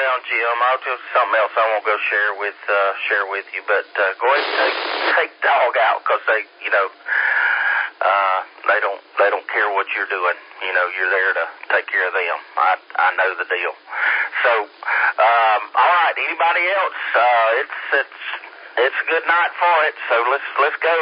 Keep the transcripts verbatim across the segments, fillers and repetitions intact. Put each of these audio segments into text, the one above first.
Well, Jim, I'll just something else I won't go share with uh, share with you, but uh, go ahead and take take dog out because they, you know, uh, they don't they don't care what you're doing. You know, you're there to take care of them. I I know the deal. So, um, all right. Anybody else? Uh, it's it's it's a good night for it. So let's let's go.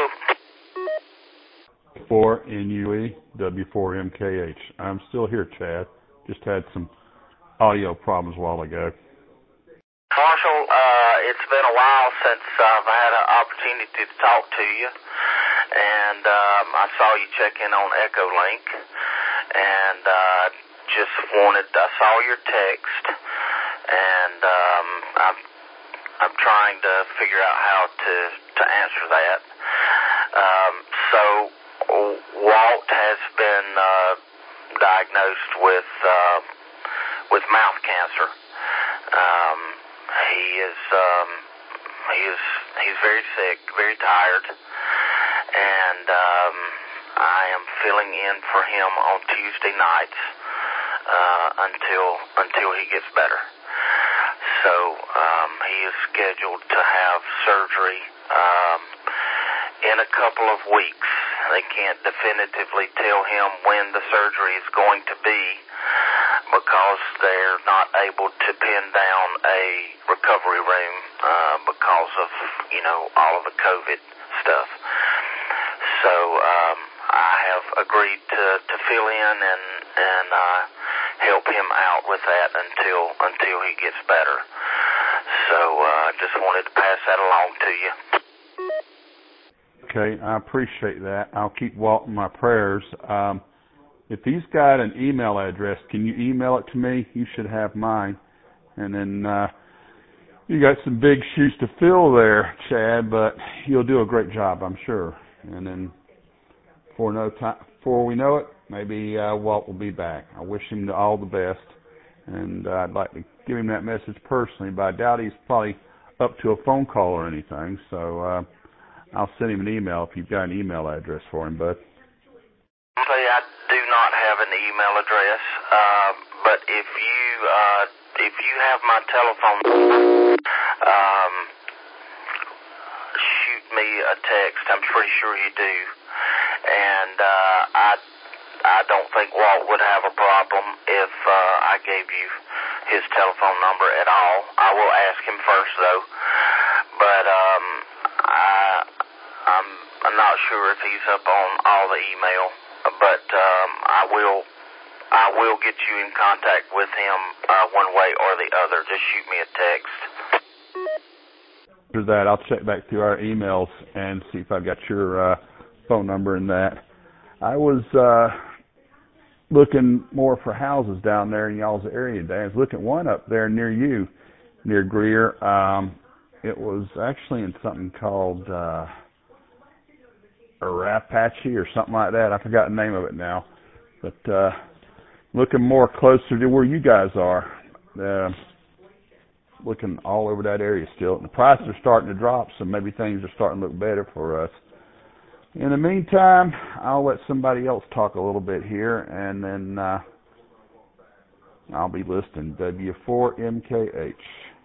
four N U E W four M K H. I'm still here, Chad. Just had some audio problems a while ago. Marshall, uh, it's been a while since I've had an opportunity to talk to you, and um, I saw you check in on EchoLink, and uh, just wanted, I saw your text, and um, I'm, I'm trying to figure out how to, to answer that. Um, so Walt has been uh, diagnosed with uh, with mouth cancer. Um, he is um, he is he's very sick, very tired, and um, I am filling in for him on Tuesday nights uh, until until he gets better. So um, he is scheduled to have surgery um, in a couple of weeks. They can't definitively tell him when the surgery is going to be because they're not able to pin down a recovery room uh, because of, you know, all of the COVID stuff. So um, I have agreed to, to fill in and and uh, help him out with that until until he gets better. So I uh, just wanted to pass that along to you. Okay, I appreciate that. I'll keep Walt in my prayers. Um, if he's got an email address, can you email it to me? You should have mine. And then uh, you got some big shoes to fill there, Chad, but you'll do a great job, I'm sure. And then before, no time, before we know it, maybe uh, Walt will be back. I wish him all the best. And uh, I'd like to give him that message personally, but I doubt he's probably up to a phone call or anything. So uh, I'll send him an email if you've got an email address for him, bud. Say I do not have an email address, uh, but if you uh, if you have my telephone number, um, shoot me a text. I'm pretty sure you do, and uh, I I don't think Walt would have a problem if uh, I gave you his telephone number at all. I will ask him first though, but um, I I'm I'm not sure if he's up on all the email. But um, I will I will get you in contact with him uh, one way or the other. Just shoot me a text. After that, I'll check back through our emails and see if I've got your uh, phone number in that. I was uh, looking more for houses down there in y'all's area today. I was looking at one up there near you, near Greer. Um, it was actually in something called Uh, Arapache or something like that. I forgot the name of it now. But uh, looking more closer to where you guys are, uh, looking all over that area still. And the prices are starting to drop, so maybe things are starting to look better for us. In the meantime, I'll let somebody else talk a little bit here, and then uh, I'll be listening. W four M K H.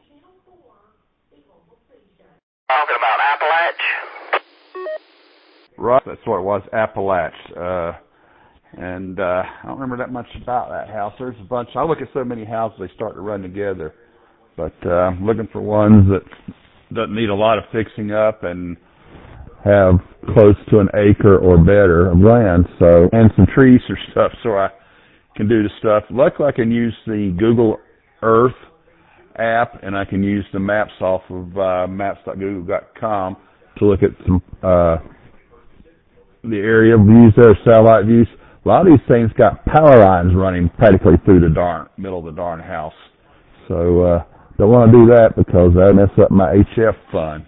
Talking about Appalach? Right, that's what it was, Appalach. Uh, and uh, I don't remember that much about that house. There's a bunch. I look at so many houses, they start to run together. But uh, I'm looking for ones that doesn't need a lot of fixing up and have close to an acre or better of land. So and some trees or stuff, so I can do the stuff. Luckily, I can use the Google Earth app, and I can use the maps off of uh, maps dot google dot com to look at some. Uh, the area views there, satellite views. A lot of these things got power lines running practically through the darn middle of the darn house. So uh, don't want to do that because that mess up my H F fund.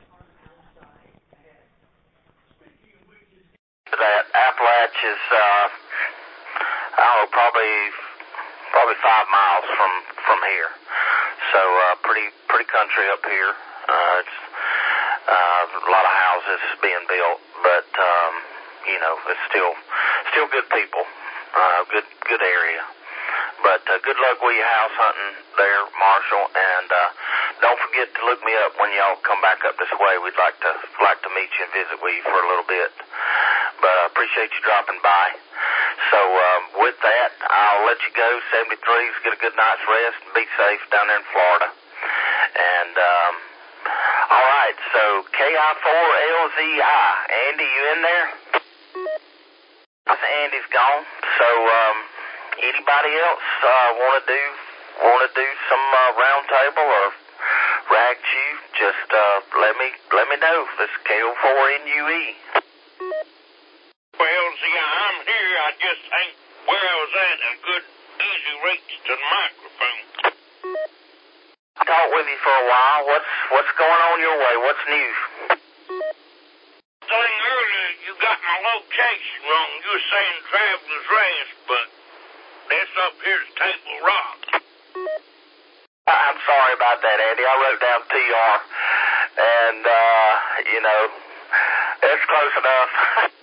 That Appalach is, uh, I don't know, probably probably five miles from from here. So uh, pretty pretty country up here. Uh, it's uh, a lot of houses being built, but um, you know, it's still still good people, uh, good good area. But uh, good luck with your house hunting there, Marshall, and uh, don't forget to look me up when y'all come back up this way. We'd like to like to meet you and visit with you for a little bit. But I uh, appreciate you dropping by. So um, with that, I'll let you go. seventy-threes, get a good night's rest, and be safe down there in Florida. And um, all right, so K I four L Z I, Andy, you in there? Andy's gone. So um, anybody else uh, want to do want to do some uh, round table or rag chew? Just uh, let me let me know. This is K O four N U E. Well, see, I'm here. I just ain't where I was at a good easy reach to the microphone. I talked with you for a while. What's what's going on your way? What's new? Thing earlier, you got my location wrong. You were saying Traveler's Rest, but that's up here at Table Rock. I'm sorry about that, Andy. I wrote down T R, and uh, you know, it's close enough.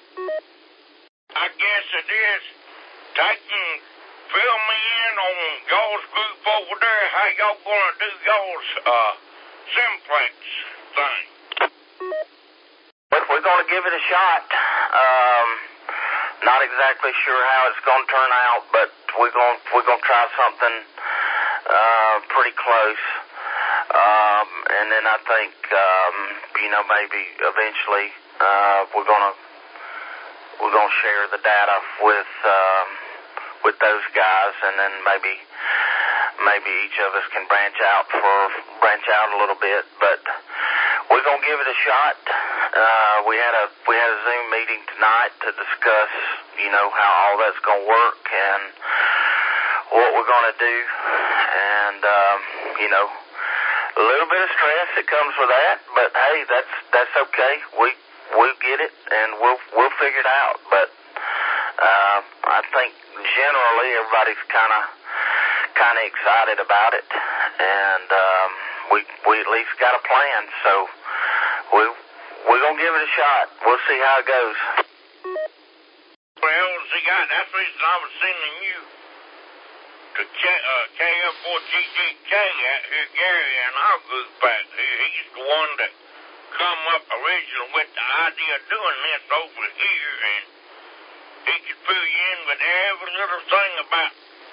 I guess it is. Take and fill me in on y'all's group over there. How y'all gonna do y'all's uh simplex thing? But we're gonna give it a shot. Um, not exactly sure how it's gonna turn out, but we're gonna we're gonna try something uh pretty close. Um, and then I think um, you know, maybe eventually uh we're gonna we're gonna share the data with um, with those guys, and then maybe maybe each of us can branch out for branch out a little bit. But we're gonna give it a shot. Uh, we had a we had a Zoom meeting tonight to discuss, you know, how all that's gonna work and what we're gonna do, and um, you know, a little bit of stress that comes with that. But hey, that's that's okay. We We'll get it, and we'll we'll figure it out. But uh, I think generally everybody's kind of kind of excited about it, and um, we we at least got a plan. So we we're gonna give it a shot. We'll see how it goes. Well, see, God, that's the reason I was sending you to K, uh, K F four G G K out here, Gary, and our group back here. He's the one that come up originally with the idea of doing this over here, and he could fill you in with every little thing about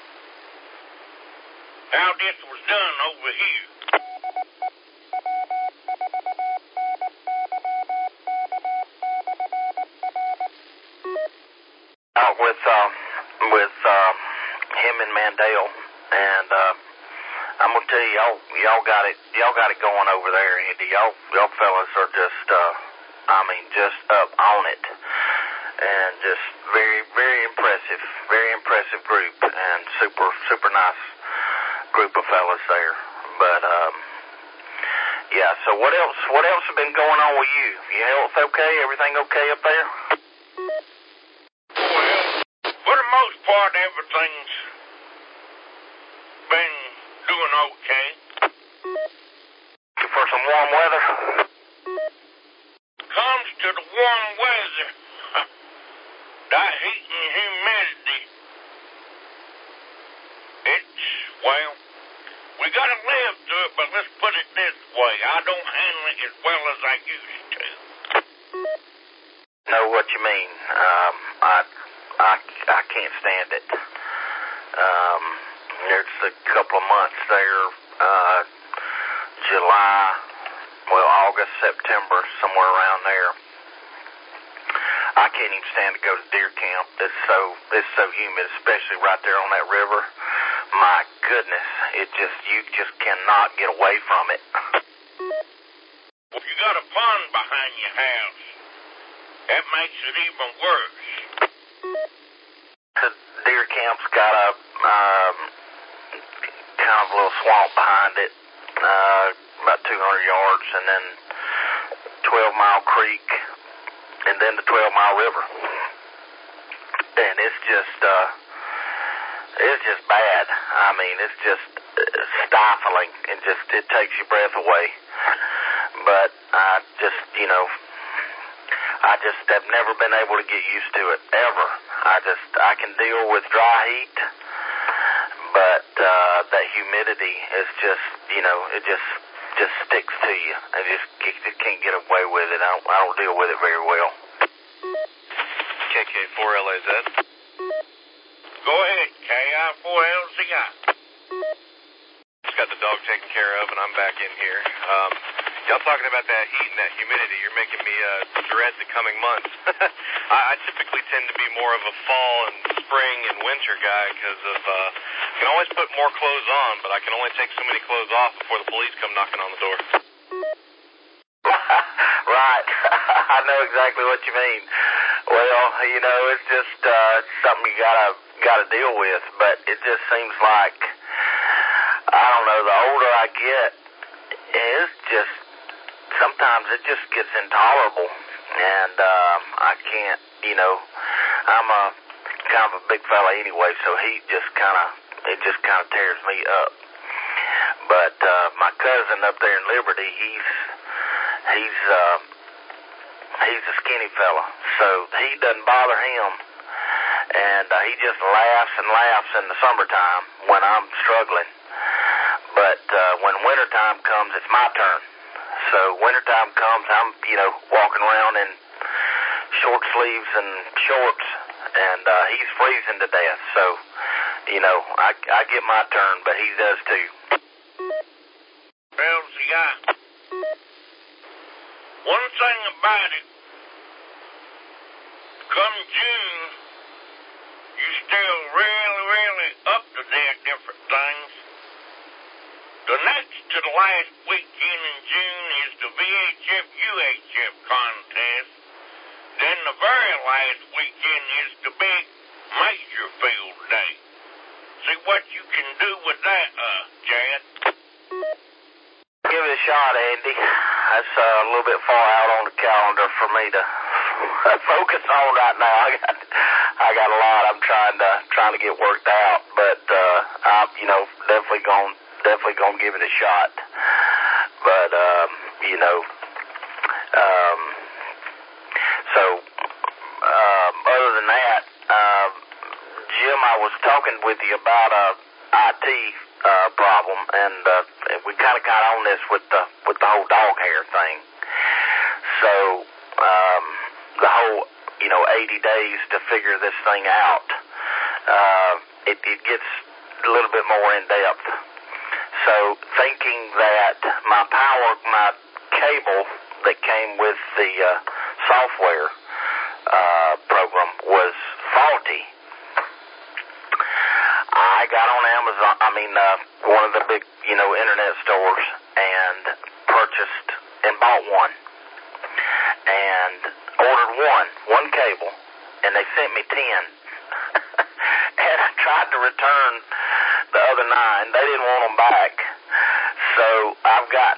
how this was done over here. Out with uh, with uh, him and Mandel, and uh, I'm gonna tell you, y'all, y'all got it, y'all got it going over there, Andy. Y'all, y'all fellas are just, uh, I mean, just up on it, and just very, very impressive, very impressive group, and super, super nice group of fellas there. But um, yeah. So what else? What else has been going on with you? Your health okay? Everything okay up there? Well, for the most part, everything's been doing okay. For some warm weather? Comes to the warm weather, that heat and humidity, it's, well, we gotta live through it, but let's put it this way. I don't handle it as well as I used to. Know what you mean. Um, I, I, I can't stand it. Um, There's a couple of months there, uh, July, well, August, September, somewhere around there. I can't even stand to go to deer camp. It's so it's so humid, especially right there on that river. My goodness, it just you just cannot get away from it. Well, you got a pond behind your house. That makes it even worse. The deer camp's got a um, kind of a little swamp behind it, uh, about two hundred yards, and then twelve mile creek, and then the twelve mile river. And it's just, uh, it's just bad. I mean, it's just stifling, and just, it takes your breath away. But I just, you know, I just have never been able to get used to it, ever. I just, I can deal with dry heat, but uh, that humidity is just, you know, it just just sticks to you. I just, you just can't get away with it. I don't, I don't deal with it very well. K K four L A Z. Go ahead, K I four L Z I. Just got the dog taken care of, and I'm back in here. Um, y'all talking about that heat and that humidity, you're making me uh, dread the coming months. I, I typically tend to be more of a fall and spring and winter guy because of, uh, I can always put more clothes on, but I can only take so many clothes off before the police come knocking on the door. Right. I know exactly what you mean. Well, you know, it's just uh, something you gotta gotta deal with, but it just seems like, I don't know, the older I get, it's just, sometimes it just gets intolerable, and um, I can't, you know, I'm a kind of a big fella anyway, so heat just kind of, it just kind of tears me up. But uh, my cousin up there in Liberty, he's, he's, uh, he's a skinny fella, so heat doesn't bother him, and uh, he just laughs and laughs in the summertime when I'm struggling. But uh, when wintertime comes, it's my turn. So wintertime comes, I'm, you know, walking around in short sleeves and shorts, and uh, he's freezing to death. So, you know, I, I get my turn, but he does too. Well, see, I, one thing about it, come June, you still really, really up to date different things. The next to the last weekend in June is the V H F U H F contest. Then the very last weekend is the big Major Field Day. See what you can do with that, uh, Chad. Give it a shot, Andy. That's uh, a little bit far out on the calendar for me to focus on right now. I got, I got a lot I'm trying to trying to get worked out, but uh, I'm, you know, definitely going definitely going to give it a shot. But um, you know, um, so um, other than that, uh, Jim, I was talking with you about a I T uh, problem, and uh, we kind of got on this with the with the whole dog hair thing. So um, the whole, you know, eighty days to figure this thing out. Uh, it, it gets a little bit more in depth. So thinking that my power, my cable that came with the uh, software uh, program was faulty. I got on Amazon, I mean, uh, one of the big, you know, internet stores, and purchased and bought one. And ordered one, one cable, and they sent me ten. And I tried to return the other nine. They didn't want them back. So I've got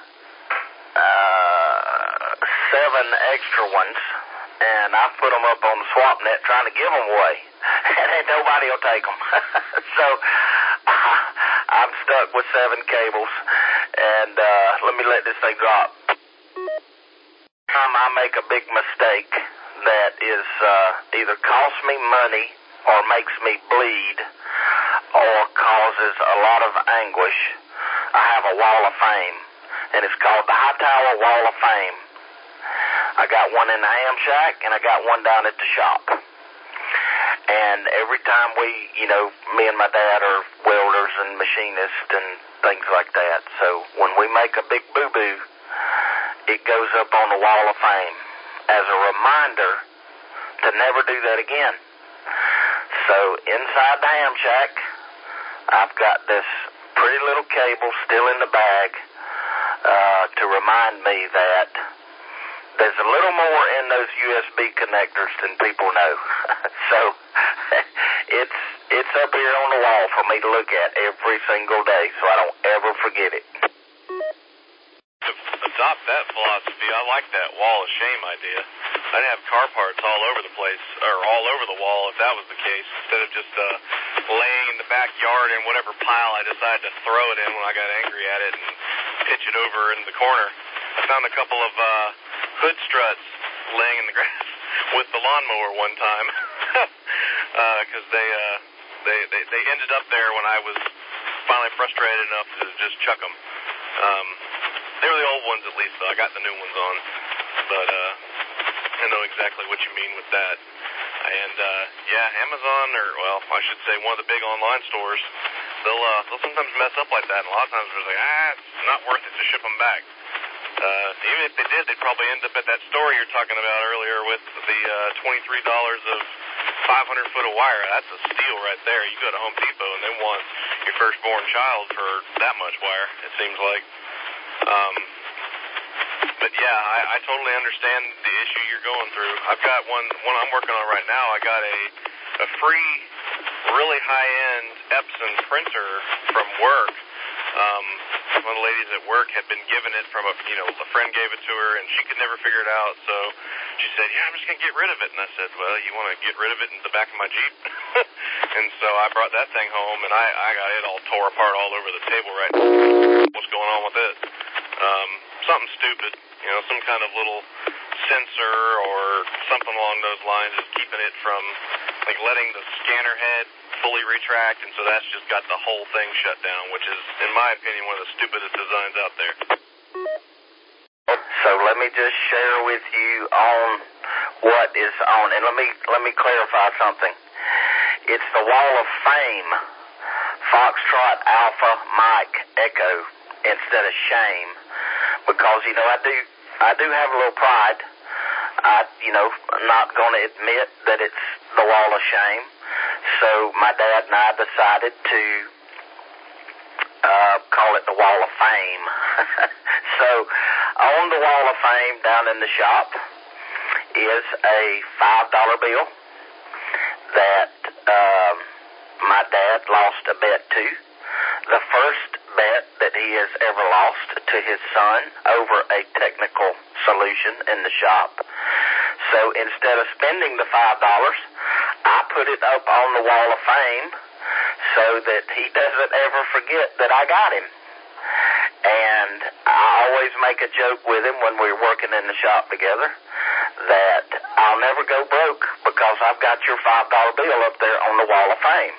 uh, seven extra ones, and I put them up on the swap net trying to give them away. And ain't nobody will take them. So uh, I'm stuck with seven cables, and uh, let me let this thing drop. Time I make a big mistake that is uh, either costs me money or makes me bleed or causes a lot of anguish, I have a wall of fame, and it's called the Hightower Wall of Fame. I got one in the ham shack, and I got one down at the shop. And every time we, you know, me and my dad are welders and machinists and things like that. So when we make a big boo-boo, it goes up on the Wall of Fame as a reminder to never do that again. So inside the ham shack, I've got this pretty little cable still in the bag uh, to remind me that there's a little more in those U S B connectors than people know. So it's it's up here on the wall for me to look at every single day so I don't ever forget it. To adopt that philosophy, I like that wall of shame idea. I'd have car parts all over the place, or all over the wall if that was the case, instead of just uh, laying in the backyard in whatever pile I decided to throw it in when I got angry at it and pitch it over in the corner. I found a couple of uh, hood struts laying in the grass with the lawnmower one time because uh, they, uh, they they they ended up there when I was finally frustrated enough to just chuck them. Um, they were the old ones at least, though. I got the new ones on. But uh, I know exactly what you mean with that. And, uh, yeah, Amazon, or, well, I should say one of the big online stores, they'll, uh, they'll sometimes mess up like that. And a lot of times they're like, ah, it's not worth it to ship them back. Uh, even if they did, they'd probably end up at that store you're talking about earlier with the uh, twenty-three dollars of five hundred foot of wire. That's a steal right there. You go to Home Depot and they want your firstborn child for that much wire, it seems like. Um, but yeah, I, I totally understand the issue you're going through. I've got one, one I'm working on right now. I got a, a free, really high-end Epson printer from work. Um, one of the ladies at work had been given it from a, you know, a friend gave it to her, and she could never figure it out. So she said, yeah, I'm just going to get rid of it. And I said, well, you want to get rid of it in the back of my Jeep? And so I brought that thing home, and I, I got it all tore apart all over the table right now. What's going on with it? Um, something stupid, you know, some kind of little sensor or something along those lines is keeping it from, like, letting the scanner head fully retract, and so that's just got the whole thing shut down, which is, in my opinion, one of the stupidest designs out there. So let me just share with you on what is on, and let me let me clarify something. It's the Wall of Fame, Foxtrot Alpha Mike Echo instead of shame, because you know I do I do have a little pride. I you know I'm not going to admit that it's the Wall of Shame. So my dad and I decided to uh, call it the Wall of Fame. So on the Wall of Fame down in the shop is a five dollar bill that uh, my dad lost a bet to. The first bet that he has ever lost to his son over a technical solution in the shop. So instead of spending the five dollars, I put it up on the Wall of Fame so that he doesn't ever forget that I got him. And I always make a joke with him when we're working in the shop together that I'll never go broke because I've got your five dollar bill up there on the Wall of Fame.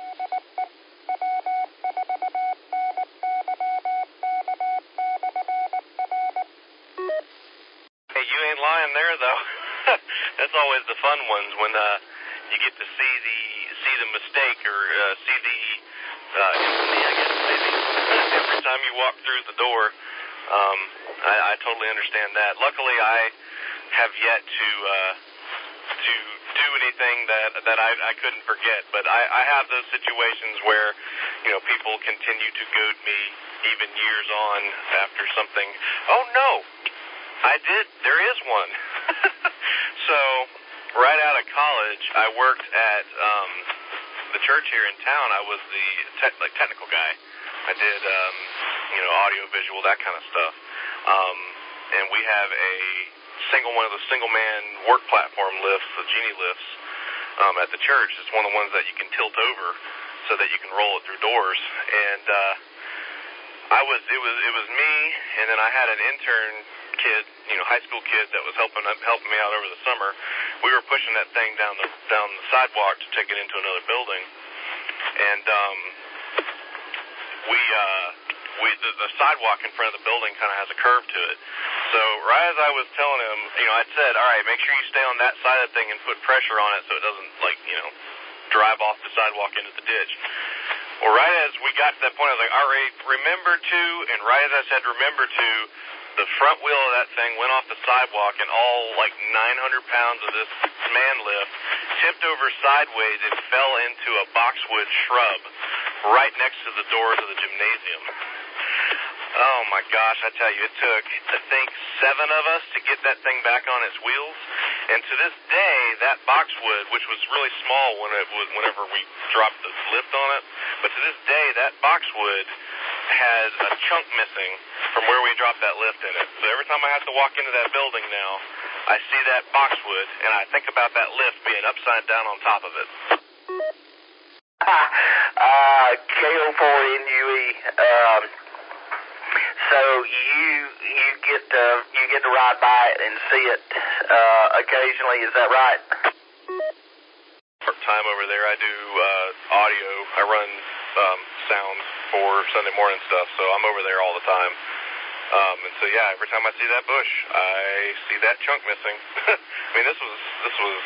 Hey, you ain't lying there, though. That's always the fun ones when uh, you get to see the see the mistake or uh, see the uh, infamy, I guess maybe. Every time you walk through the door, um, I, I totally understand that. Luckily, I have yet to uh, to do anything that that I, I couldn't forget. But I, I have those situations where you know people continue to goad me even years on after something. Oh no, I did. There is one. So, right out of college, I worked at um, the church here in town. I was the te- like technical guy. I did, um, you know, audio, visual, that kind of stuff. Um, and we have a single one of the single-man work platform lifts, the Genie lifts, um, at the church. It's one of the ones that you can tilt over so that you can roll it through doors. And uh, I was, it was, it was me, and then I had an intern kid, you know, high school kid that was helping helping me out over the summer. We were pushing that thing down the down the sidewalk to take it into another building, and um, we uh, we the, the sidewalk in front of the building kind of has a curve to it. So right as I was telling him, you know, I said, all right, make sure you stay on that side of the thing and put pressure on it so it doesn't, like, you know, drive off the sidewalk into the ditch. Well, right as we got to that point, I was like, all right, remember to, and right as I said remember to, the front wheel of that thing went off the sidewalk, and all, like, nine hundred pounds of this man lift tipped over sideways and fell into a boxwood shrub right next to the doors of the gymnasium. Oh, my gosh, I tell you, it took, I think, seven of us to get that thing back on its wheels. And to this day, that boxwood, which was really small when it was, whenever we dropped the lift on it, but to this day, that boxwood has a chunk missing from where we dropped that lift in it. So every time I have to walk into that building now, I see that boxwood, and I think about that lift being upside down on top of it. uh, K O four N U E, um, so you you get to, you get to ride by it and see it uh, occasionally, is that right? Part time over there, I do uh, audio. I run um, sound for Sunday morning stuff, so I'm over there all the time. Um, and so, yeah, every time I see that bush, I see that chunk missing. I mean, this was this was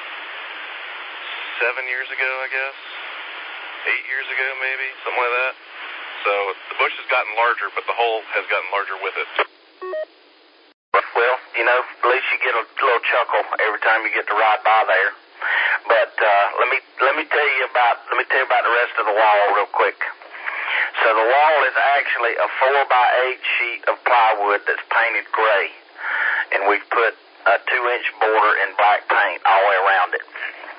seven years ago, I guess, eight years ago maybe, something like that. So the bush has gotten larger, but the hole has gotten larger with it. Well, you know, at least you get a little chuckle every time you get to ride by there. But uh, let me let me tell you about let me tell you about the rest of the wall real quick. So the wall is actually a four by eight sheet of plywood that's painted gray, and we've put a two inch border in black paint all the way around it.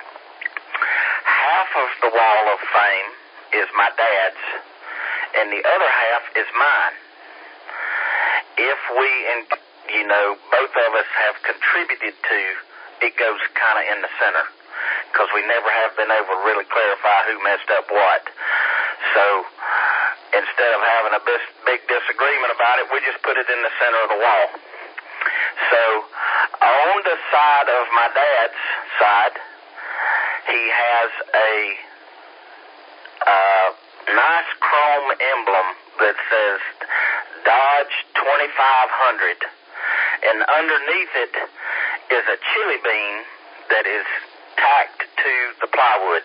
Half of the wall of fame is my dad's, and the other half is mine. If we, and you know, both of us have contributed to, it goes kind of in the center, because we never have been able to really clarify who messed up what. So instead of having a bis- big disagreement about it, we just put it in the center of the wall. So on the side of my dad's side, he has a uh, nice chrome emblem that says Dodge twenty-five hundred, and underneath it is a chili bean that is tacked to the plywood.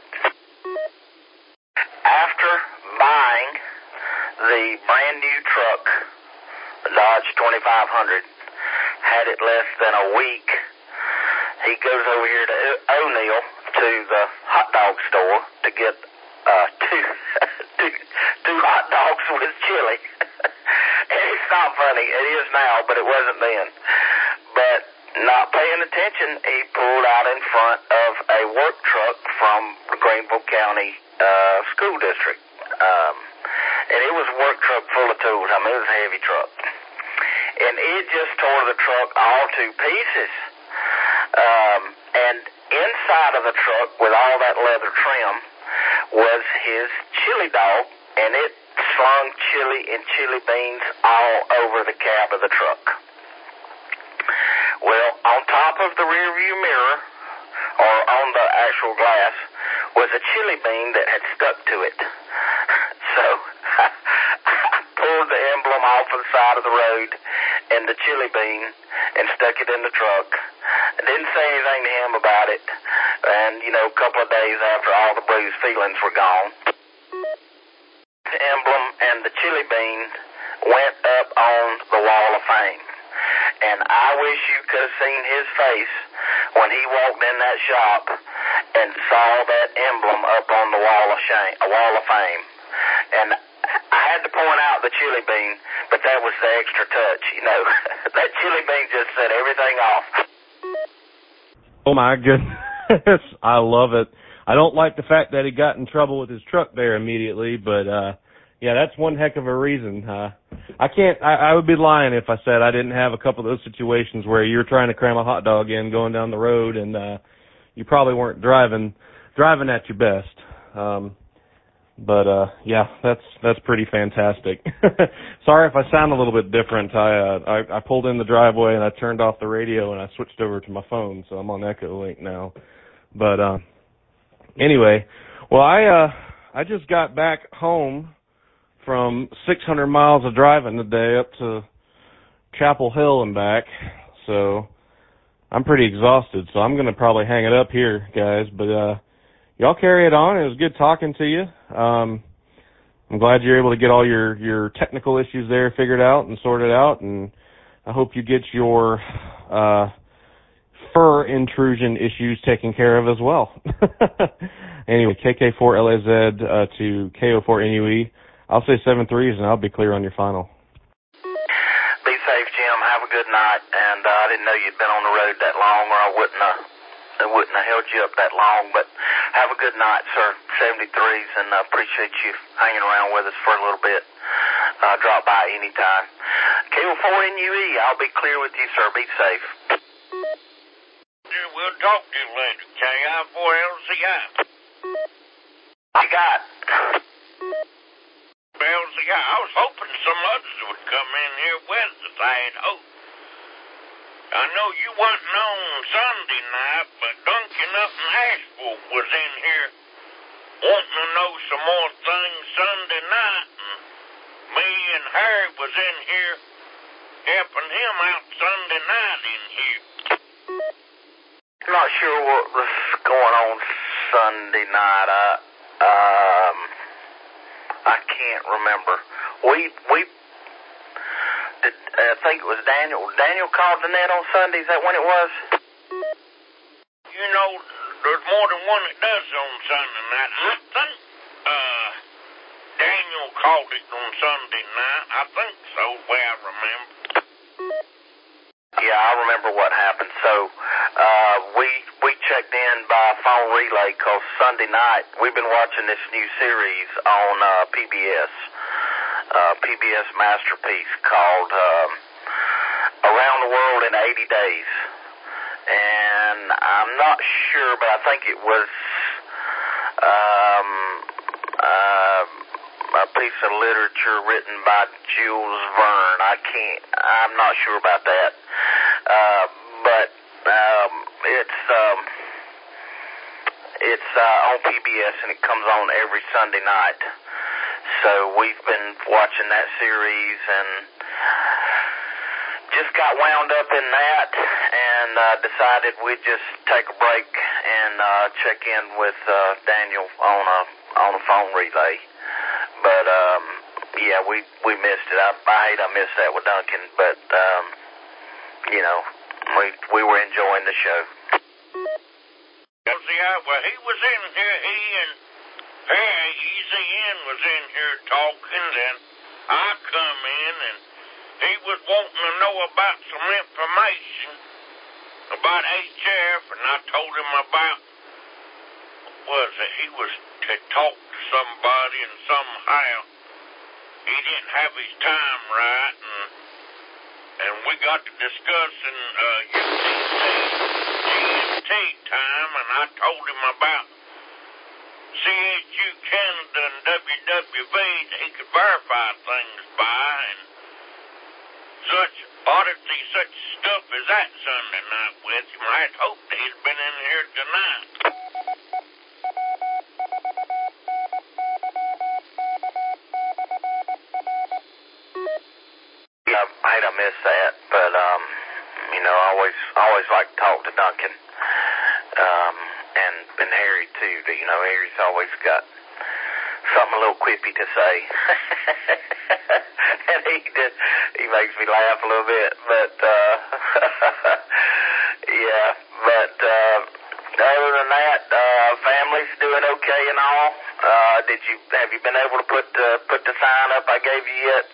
After buying the brand new truck, the Dodge twenty-five hundred, had it less than a week, he goes over here to O'Neill to the hot dog store to get uh, two, two, two hot dogs with chili. And it's not funny. It is now, but it wasn't then. But not paying attention, he pulled out in front of a work truck from the Greenville County uh, School District. Um, and it was a work truck full of tools. I mean, it was a heavy truck. And it just tore the truck all to pieces. Um, and inside of the truck, with all that leather trim, was his chili dog, and it slung chili and chili beans all over the cab of the truck. Well, on top of the rear view mirror, or on the actual glass, was a chili bean that had stuck to it. So I pulled the emblem off of the side of the road and the chili bean and stuck it in the truck. I didn't say anything to him about it. And, you know, a couple of days after all the bruised feelings were gone, the emblem and the chili bean went up on the wall of fame. And I wish you could have seen his face when he walked in that shop and saw that emblem up on the wall of shame, a wall of fame. And I had to point out the chili bean, but that was the extra touch, you know. That chili bean just set everything off. Oh my goodness, I love it. I don't like the fact that he got in trouble with his truck there immediately, but uh yeah, that's one heck of a reason. Uh, I can't, I, I would be lying if I said I didn't have a couple of those situations where you're trying to cram a hot dog in going down the road and, uh, you probably weren't driving, driving at your best. Um, but, uh, yeah, that's, that's pretty fantastic. Sorry if I sound a little bit different. I, uh, I, I pulled in the driveway and I turned off the radio and I switched over to my phone, so I'm on Echolink now. But, uh, anyway, well, I, uh, I just got back home from six hundred miles of driving today up to Chapel Hill and back, so I'm pretty exhausted, so I'm going to probably hang it up here, guys, but uh, y'all carry it on. It was good talking to you. Um, I'm glad you're able to get all your, your technical issues there figured out and sorted out, and I hope you get your uh, fur intrusion issues taken care of as well. Anyway, K K four L A Z uh, to K O four N U E. I'll say seven threes, and I'll be clear on your final. Be safe, Jim. Have a good night. And uh, I didn't know you'd been on the road that long, or I wouldn't have, I wouldn't have held you up that long. But have a good night, sir. seventy-threes, and I uh, appreciate you hanging around with us for a little bit. Uh, drop by anytime. K O four N U E, I'll be clear with you, sir. Be safe. Yeah, we'll talk to you later. K I four L C I. What you got? L C I. I was hoping some others would come in here with us. I had hoped. I know you wasn't on Sunday night, but Duncan up in Asheville was in here wanting to know some more things Sunday night, and and Harry was in here helping him out Sunday night in here. I'm not sure what was going on Sunday night. I, um, I can't remember. We, we, did, I think it was Daniel. Daniel called the net on Sunday. Is that when it was? You know, there's more than one that does on Sunday night. I think, uh, Daniel called it on Sunday night. I think so, the way I remember. Yeah, I remember what happened. So, uh, we we checked in by phone relay because Sunday night we've been watching this new series on uh, P B S, uh, P B S Masterpiece called um, Around the World in eighty days. And I'm not sure, but I think it was um, uh, a piece of literature written by Jules Verne. I can't, I'm not sure about that. Uh, but um, it's um, it's uh, on P B S and it comes on every Sunday night. So we've been watching that series and just got wound up in that and uh, decided we'd just take a break and uh, check in with uh, Daniel on a on a phone relay. But um, yeah, we we missed it. I, I hate I missed that with Duncan, but um, you know, we we were enjoying the show. Well, see, I, well, he was in here. He and Harry Easy N was in here talking. Then I come in and he was wanting to know about some information about H F, and I told him about, was it, he was to talk to somebody, and somehow he didn't have his time right, and and we got to discussing uh, U T time, and I told him about C H U Canada and W W V that he could verify things by, and such oddity, such stuff as that Sunday night with him. I had hoped that he'd been in here tonight. Yeah, I hate I missed that, but um, you know, I always always like to talk to Duncan, um, and and Harry too. You know, Harry's always got something a little quippy to say. And he just, he makes me laugh a little bit, but, uh, yeah, but, uh, other than that, uh, family's doing okay and all. Uh, did you, have you been able to put, uh, put the sign up I gave you yet?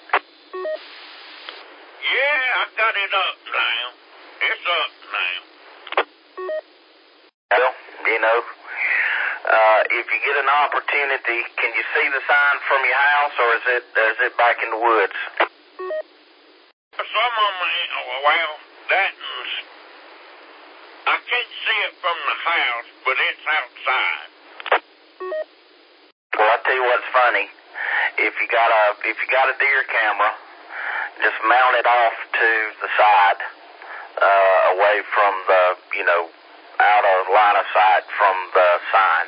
Yeah, I got it up now. It's up now. Well, you know, Uh, if you get an opportunity, can you see the sign from your house, or is it is it back in the woods? Some of them, well, that's, I can't see it from the house, but it's outside. Well, I'll tell you what's funny. If you got a if you got a deer camera, just mount it off to the side, uh, away from the, you know, out of line of sight from the sign.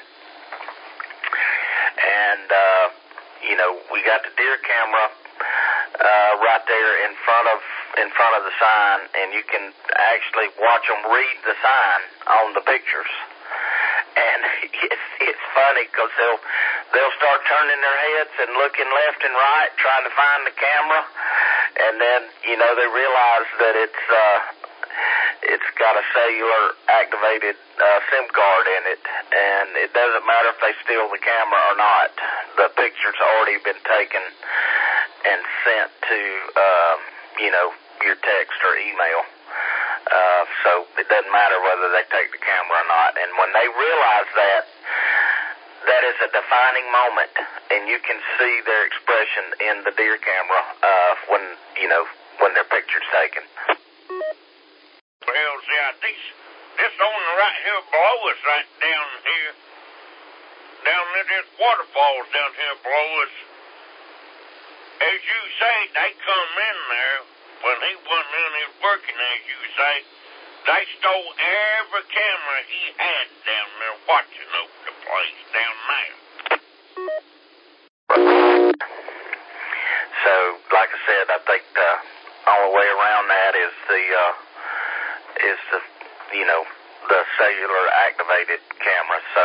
And, uh, you know, we got the deer camera, uh, right there in front of, in front of the sign, and you can actually watch them read the sign on the pictures. And it's, it's funny because they'll, they'll start turning their heads and looking left and right, trying to find the camera. And then, you know, they realize that it's, uh, it's got a cellular activated uh, SIM card in it, and it doesn't matter if they steal the camera or not. The picture's already been taken and sent to, um, you know, your text or email. Uh, so it doesn't matter whether they take the camera or not. And when they realize that, that is a defining moment, and you can see their expression in the deer camera uh, when, you know, when their picture's taken. Well, see, I think this owner right here below us, right down here, down there, there's waterfalls down here below us. As you say, they come in there when he wasn't in his working, as you say. They stole every camera he had down there watching over the place down there. So, like I said, I think the only way around that is the uh, is the you know the cellular activated camera. So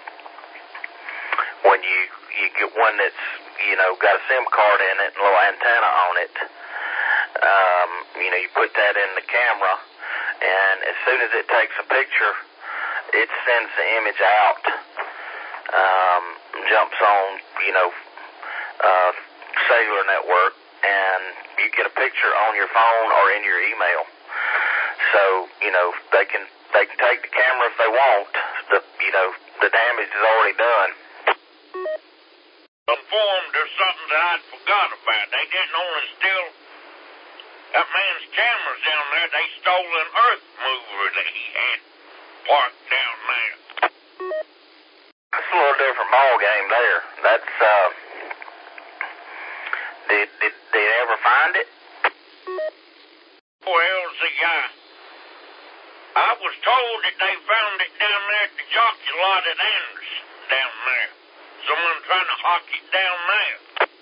when you you get one that's you know got a SIM card in it and a little antenna on it, um, you know you put that in the camera, and as soon as it takes a picture, it sends the image out, um, jumps on you know uh, cellular network, and you get a picture on your phone or in your email. So you know they can they can take the camera if they want. The you know the damage is already done. Informed there's something that I'd forgot about. They didn't only steal that man's cameras down there. They stole an earth mover that he had parked down there. That's a little different ball game there. That's uh. Did did they ever find it? Well, see, I I was told that they found it down there at the jockey lot at Anderson down there. Someone trying to hawk it down there.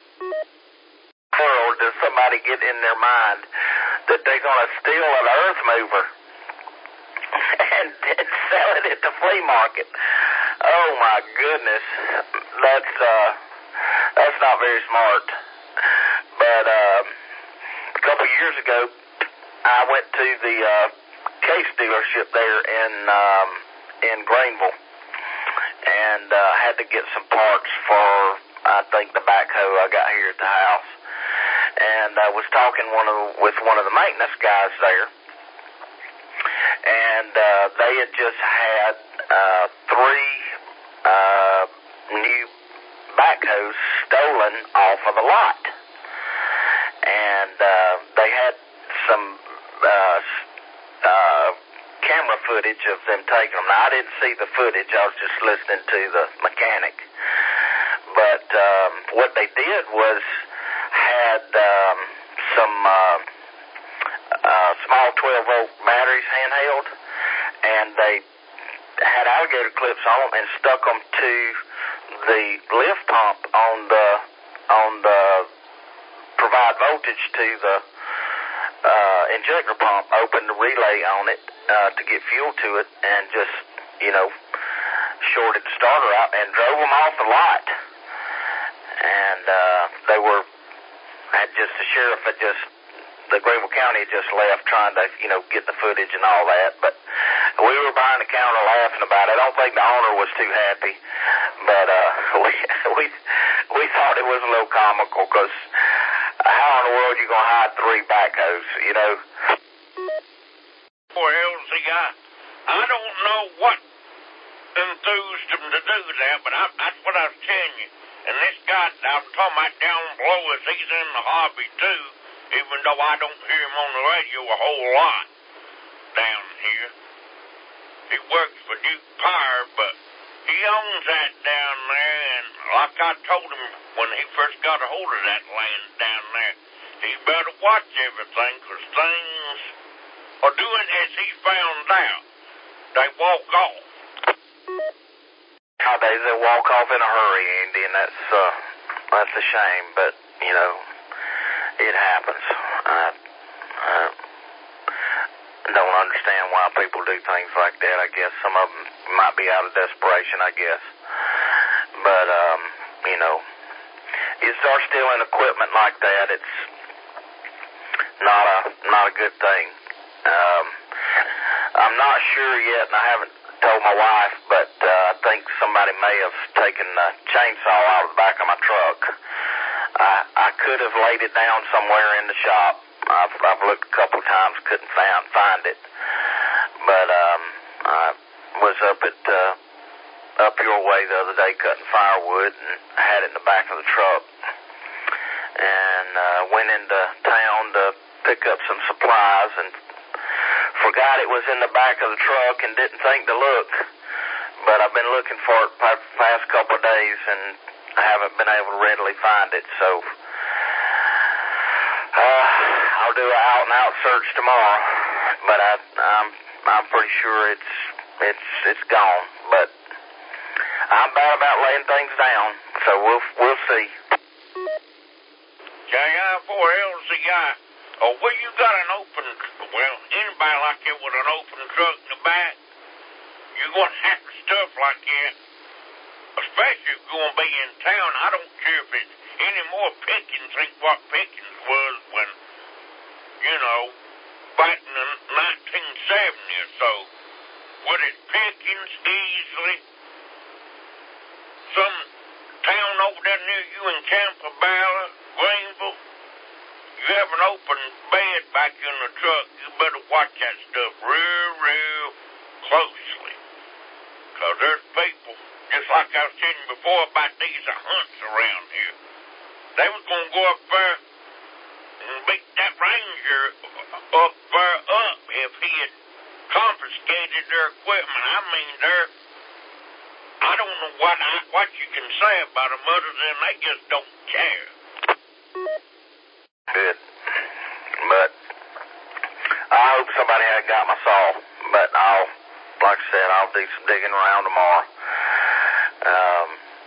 Or does somebody get in their mind that they're going to steal an earth mover and, and sell it at the flea market? Oh my goodness, that's uh, that's not very smart. But uh, a couple of years ago, I went to the uh, Case dealership there in um, in Greenville, and uh, had to get some parts for I think the backhoe I got here at the house. And I was talking one of with one of the maintenance guys there, and uh, they had just had uh, three uh, new backhoes stolen off of the lot, and uh, they had some uh, uh, camera footage of them taking them. Now, I didn't see the footage. I was just listening to the mechanic. But um, what they did was had um, some uh, uh, small twelve volt batteries handheld, and they had alligator clips on them and stuck them to the lift pump on the on the provide voltage to the uh, injector pump, opened the relay on it uh, to get fuel to it, and just you know shorted the starter out and drove them off the lot. And uh, they were had just the sheriff had just the Greenville County had just left trying to you know get the footage and all that, but we were behind the counter laughing about it. I don't think the owner was too happy, but uh, we we we thought it was a little comical because how in the world are you gonna hide three backhoes, you know? Well, see, I I don't know what enthused them to do that, but I, that's what I was telling you. And this guy I'm talking about down below us, he's in the hobby too, even though I don't hear him on the radio a whole lot down here. He works for Duke Power, but he owns that down there, and like I told him when he first got a hold of that land down there, he better watch everything, because things are doing as he found out. They walk off. Nowadays they walk off in a hurry, Andy, and that's uh, that's a shame. But you know, it happens. I, I don't understand why people do things like that. I guess some of them might be out of desperation. I guess, but um, you know, you start stealing equipment like that, it's not a not a good thing. Um, I'm not sure yet, and I haven't told my wife, but uh, I think somebody may have taken the chainsaw out of the back of my truck. I, I could have laid it down somewhere in the shop. I've, I've looked a couple of times, couldn't find, find it. But um, I was up at uh, up your way the other day cutting firewood and had it in the back of the truck. And uh, went into town to pick up some supplies and forgot it was in the back of the truck and didn't think to look. But I've been looking for it the past couple of days and I haven't been able to readily find it. So uh, I'll do an out-and-out search tomorrow. But I, I'm I'm pretty sure it's it's it's gone. But I'm bad about laying things down, so we'll we'll see. K I four L Z I. Oh, well, you got an open, well, anybody like it with an open truck in the back, you're going to have stuff like that, especially if you're going to be in town. I don't care if it's any more Pickens than what Pickens was when, you know, back in the nineteen seventy or so. Was it Pickens, easily? Some town over there near you in Campobella, Greenville? You have an open bed back in the truck, you better watch that stuff real, real closely. Because there's people, just like I was telling you before about these hunts around here. They was going to go up there and beat that ranger up there up if he had confiscated their equipment. I mean, they're, I don't know what I, what you can say about them other than they just don't care. Good. But I hope somebody had got my saw. But I'll, like I said, I'll do some digging around tomorrow. Um,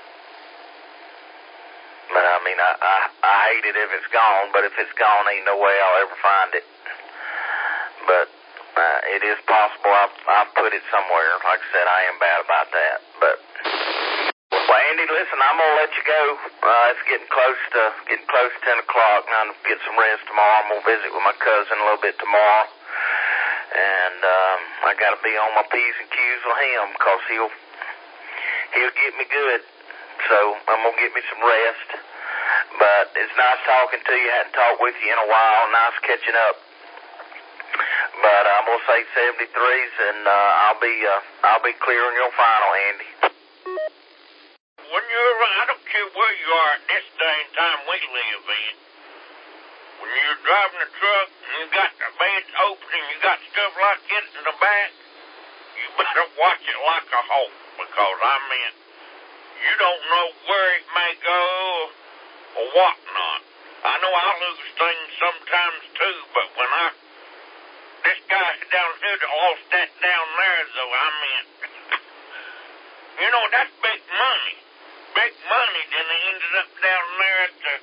but I mean, I, I, I hate it if it's gone, but if it's gone, ain't no way I'll ever find it. But uh, it is possible I I put it somewhere. Like I said, I am bad about that. But well, Andy, listen, I'm gonna let you go. Uh, it's getting close to getting close to ten o'clock. Now I'm gonna get some rest tomorrow. I'm gonna visit with my cousin a little bit tomorrow, and um, I gotta be on my p's and q's with him because he'll he'll get me good. So I'm gonna get me some rest. But it's nice talking to you. Hadn't talked with you in a while. Nice catching up. But uh, I'm gonna say seventy-threes, and uh, I'll be uh, I'll be clear on your final, Andy. When you're, I don't care where you are at this day and time we live in. When you're driving a truck and you got the beds open and you got stuff like this in the back, you better watch it like a hawk, because I mean, you don't know where it may go or whatnot. I know I lose things sometimes too, but when I, this guy down here that lost that down there, though, I mean, you know, that's big money. Big money. Then they ended up down there at the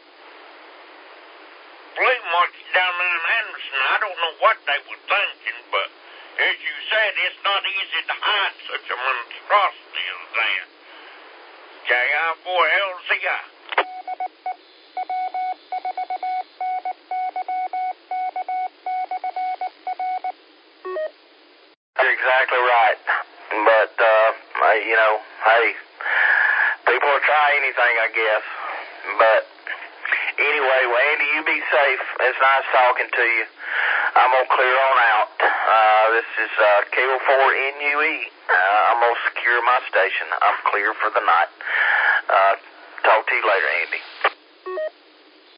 flea market down there in Anderson. I don't know what they were thinking, but as you said, it's not easy to hide such a monstrosity as that. K I four L Z I. You're exactly right. But, uh, you know, hey, people will try anything, I guess. But anyway, well, Andy, you be safe. It's nice talking to you. I'm going to clear on out. Uh, this is uh, K O four N U E. Uh, I'm going to secure my station. I'm clear for the night. Uh, talk to you later, Andy.